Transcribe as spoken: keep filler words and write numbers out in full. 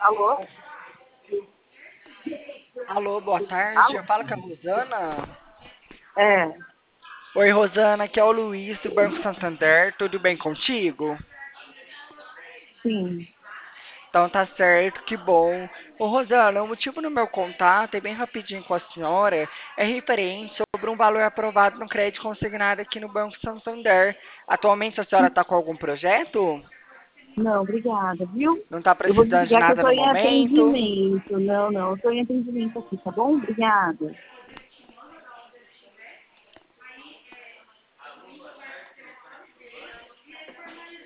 Alô? Alô, boa tarde. Alô? Eu falo com a Rosana. É, Oi, Rosana, aqui é o Luiz do Banco Santander. Tudo bem contigo? sim. Então tá certo, que bom. Ô, Rosana, o motivo do meu contato, é bem rapidinho com a senhora, é referente sobre um valor aprovado no crédito consignado aqui no Banco Santander. Atualmente a senhora está com algum projeto? Não, obrigada, viu? Não está Eu vou precisando de desligar que eu nada estou no em momento? atendimento. Não, não, eu estou em atendimento aqui, tá bom? Obrigada.